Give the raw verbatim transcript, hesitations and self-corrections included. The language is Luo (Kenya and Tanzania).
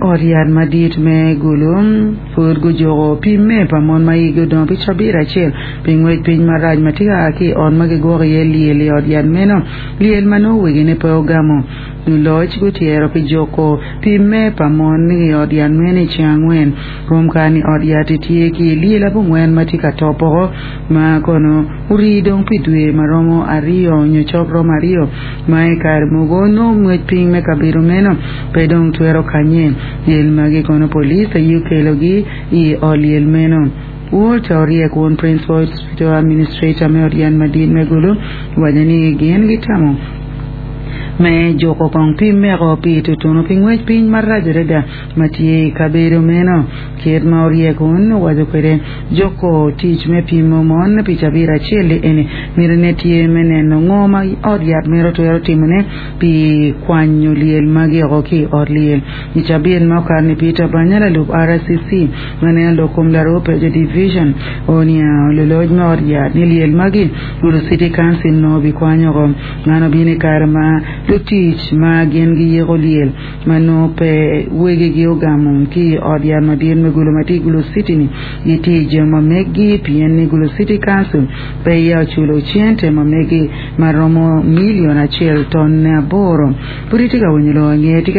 Oriad Madit me gulum fur gujogo pimme pamon mai gudon pichabira chel pingwe ping maraj matiga ki on mage go ye liel Oriad meno liel mano wegine pogamo Lodge Gutiero Pijoko pimme pamon ni Oriad meni changwen rumkani Oriad tieki liela bungwen matika topo ma kono uridong pidwe maromo ario nyochokro mario mai kar mugo no mwet ping me kabiru meno pedong tuero kanye yel magi kono police yukelogi i oliel meno Walter Oriak one principal hospital administrator me Oriad Madit megulu wajani gen gitamo me joko kong pimme ko pi tutuno pingwech ping marrajreda matie kaberu meno kiet ma Oriak un wado kere joko teach me pimo mon pichabira chele ene mirne tie meneno ngoma Oriad mero to timune pi kwanyo liel magi roki orliel ichabien ma karni Peter Banyala loop R C C mane lo komlaro pe division onia loloj ma Oriad ni liel magi uru city council no bi kwanyo go ngano bine karma to teach ma gengi yegoliel mano pe wege geogamo ki Oriad Madit megulu mati gulu city ni iti jema megi pieni gulu city council pe ya chulo chiente ma megi maromo miliona chel ton na boro politika wenyelo ngeti